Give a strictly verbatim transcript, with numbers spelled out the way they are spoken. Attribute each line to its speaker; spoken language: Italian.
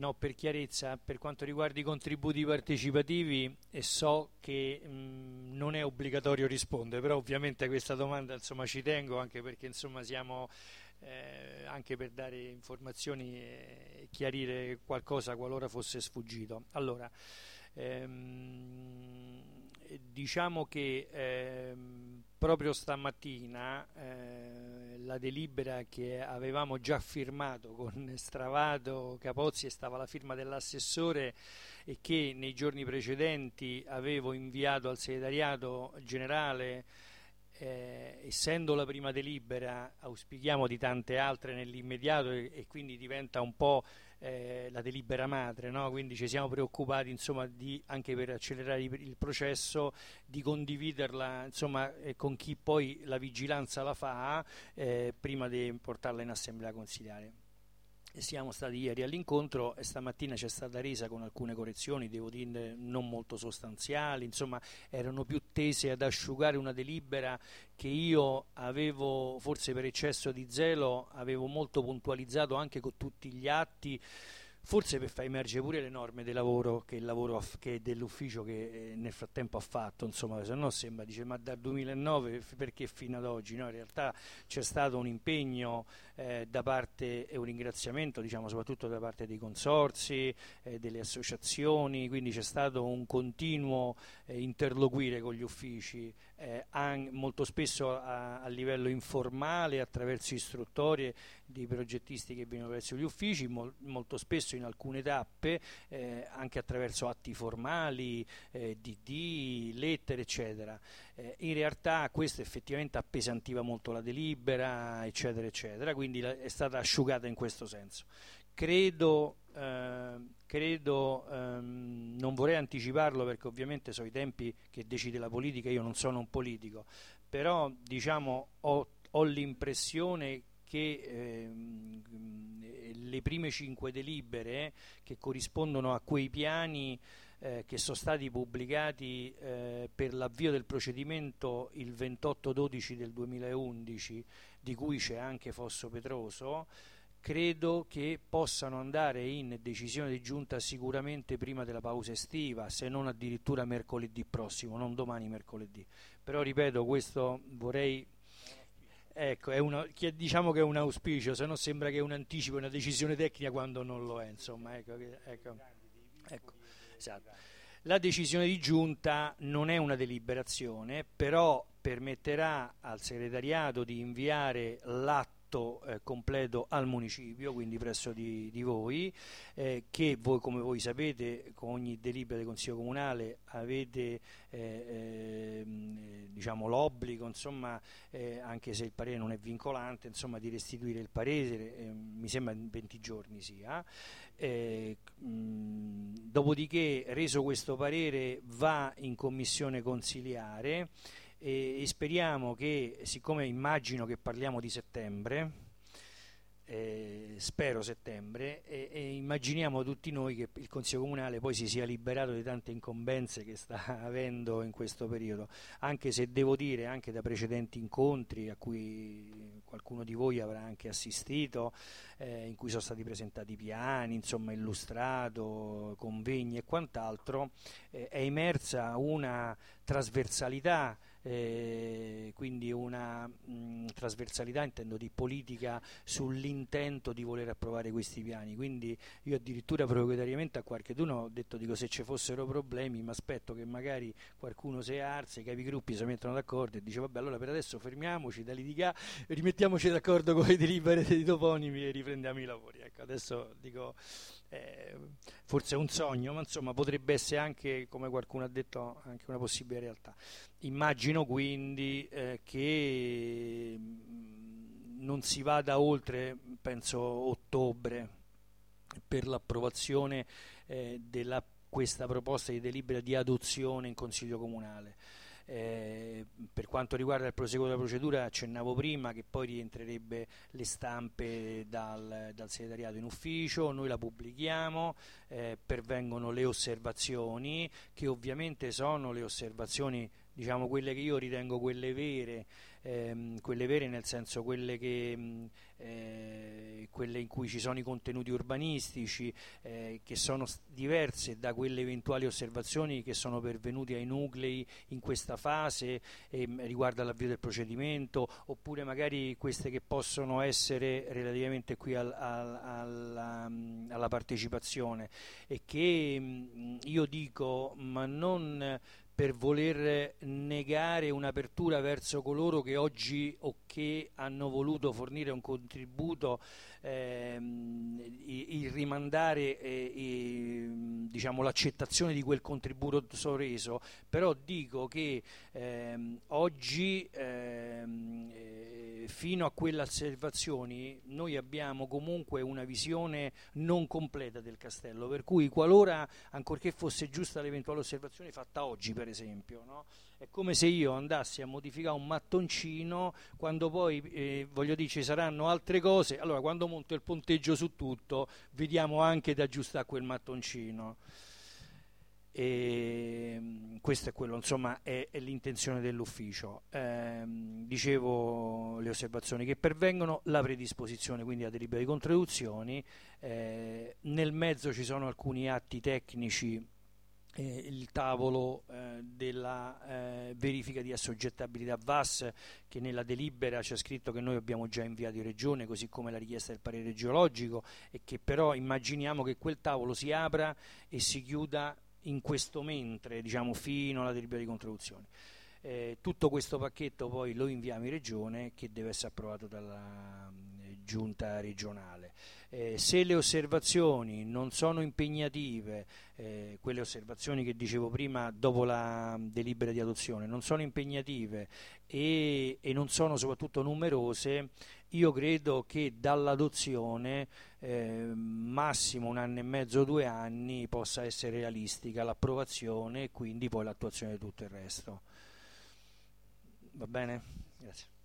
Speaker 1: No, per chiarezza, per quanto riguarda i contributi partecipativi, e so che mh, non è obbligatorio rispondere, però ovviamente a questa domanda insomma ci tengo, anche perché insomma siamo eh, anche per dare informazioni e chiarire qualcosa qualora fosse sfuggito. Allora, ehm, diciamo che ehm, proprio stamattina eh, la delibera che avevamo già firmato con Stravato, Capozzi, e stava la firma dell'assessore, e che nei giorni precedenti avevo inviato al segretariato generale. Eh, essendo la prima delibera, auspichiamo di tante altre nell'immediato, e, e quindi diventa un po' eh, la delibera madre, no? Quindi ci siamo preoccupati, insomma, di, anche per accelerare il, il processo, di condividerla, insomma, eh, con chi poi la vigilanza la fa, eh, prima di portarla in assemblea consiliare. Siamo stati ieri all'incontro e stamattina c'è stata resa con alcune correzioni, devo dire non molto sostanziali, insomma erano più tese ad asciugare una delibera che io avevo, forse per eccesso di zelo, avevo molto puntualizzato anche con tutti gli atti, forse per far emergere pure le norme del lavoro che, il lavoro che è dell'ufficio che nel frattempo ha fatto, insomma, se no sembra, dice, ma dal duemilanove perché fino ad oggi? No, in realtà c'è stato un impegno eh, da parte e un ringraziamento, diciamo, soprattutto da parte dei consorzi, eh, delle associazioni, quindi c'è stato un continuo eh, interloquire con gli uffici, eh, an- molto spesso a, a livello informale, attraverso istruttorie di progettisti che vengono verso gli uffici, mol- molto spesso in alcune tappe eh, anche attraverso atti formali, eh, D D, lettere, eccetera. Eh, in realtà questo effettivamente appesantiva molto la delibera, eccetera, eccetera, quindi la- è stata asciugata in questo senso. Credo, eh, credo ehm, non vorrei anticiparlo perché ovviamente sono i tempi che decide la politica, io non sono un politico, però diciamo ho, ho l'impressione che ehm, le prime cinque delibere che corrispondono a quei piani eh, che sono stati pubblicati eh, per l'avvio del procedimento il ventotto dodici del duemilaundici, di cui c'è anche Fosso Petroso, credo che possano andare in decisione di giunta sicuramente prima della pausa estiva, se non addirittura mercoledì prossimo, non domani, mercoledì. Però ripeto, questo vorrei... Ecco, è una, diciamo che è un auspicio, se no sembra che è un anticipo, una decisione tecnica quando non lo è, insomma, ecco, ecco, ecco, esatto. La decisione di giunta non è una deliberazione, però permetterà al segretariato di inviare l'atto eh, completo al municipio, quindi presso di, di voi, eh, che voi, come voi sapete, con ogni delibera del Consiglio Comunale avete eh, eh, diciamo l'obbligo, insomma, eh, anche se il parere non è vincolante, insomma, di restituire il parere, eh, mi sembra in venti giorni sia. Eh, mh, dopodiché, reso questo parere, va in commissione consiliare e, e speriamo che, siccome immagino che parliamo di settembre, eh, spero settembre, e, e immaginiamo tutti noi che il Consiglio Comunale poi si sia liberato di tante incombenze che sta avendo in questo periodo, anche se devo dire, anche da precedenti incontri a cui qualcuno di voi avrà anche assistito, eh, in cui sono stati presentati piani, insomma, illustrato, convegni e quant'altro, eh, è emersa una trasversalità, eh, quindi una mh, trasversalità, intendo, di politica sull'intento di voler approvare questi piani. Quindi io addirittura proprietariamente a qualcheduno ho detto, dico, se ci fossero problemi mi aspetto che magari qualcuno si alza, i capigruppi si mettono d'accordo e dice vabbè, allora per adesso fermiamoci da litigare, rimettiamoci d'accordo con le delibere dei toponimi e riprendiamo i lavori. Ecco, adesso dico, eh, forse è un sogno, ma insomma potrebbe essere anche, come qualcuno ha detto, anche una possibile realtà. Immagino quindi eh, che mh, non si vada oltre, penso, ottobre per l'approvazione eh, della questa proposta di delibera di adozione in Consiglio Comunale. Eh, per quanto riguarda il proseguo della procedura, accennavo prima che poi rientrerebbe le stampe dal, dal segretariato in ufficio, noi la pubblichiamo, eh, pervengono le osservazioni, che ovviamente sono le osservazioni, diciamo, quelle che io ritengo quelle vere, ehm, quelle vere nel senso quelle che mh, eh, quelle in cui ci sono i contenuti urbanistici, eh, che sono s- diverse da quelle eventuali osservazioni che sono pervenute ai nuclei in questa fase, ehm, riguardo all'avvio del procedimento, oppure magari queste che possono essere relativamente qui al- al- alla, mh, alla partecipazione, e che mh, io dico, ma non per voler negare un'apertura verso coloro che oggi o che hanno voluto fornire un contributo, ehm, i- il rimandare eh, i- diciamo, l'accettazione di quel contributo reso, però dico che ehm, oggi ehm, eh, fino a quelle osservazioni noi abbiamo comunque una visione non completa del castello, per cui qualora, ancorché fosse giusta l'eventuale osservazione fatta oggi per esempio, no? È come se io andassi a modificare un mattoncino, quando poi eh, voglio dire ci saranno altre cose, allora quando monto il ponteggio su tutto vediamo anche di aggiustare quel mattoncino. E mm, questo è quello, insomma, è, è l'intenzione dell'ufficio. Ehm, dicevo le osservazioni che pervengono, la predisposizione quindi a delibera di contribuzioni, eh, nel mezzo ci sono alcuni atti tecnici, eh, il tavolo eh, della eh, verifica di assoggettabilità V A S, che nella delibera c'è scritto che noi abbiamo già inviato in regione, così come la richiesta del parere geologico, e che però immaginiamo che quel tavolo si apra e si chiuda in questo mentre, diciamo, fino alla delibera di contribuzioni. Eh, tutto questo pacchetto poi lo inviamo in regione, che deve essere approvato dalla mh, giunta regionale. Eh, se le osservazioni non sono impegnative, eh, quelle osservazioni che dicevo prima dopo la mh, delibera di adozione non sono impegnative e, e non sono soprattutto numerose, io credo che dall'adozione eh, massimo un anno e mezzo, due anni, possa essere realistica l'approvazione e quindi poi l'attuazione di tutto il resto. Va bene? Grazie.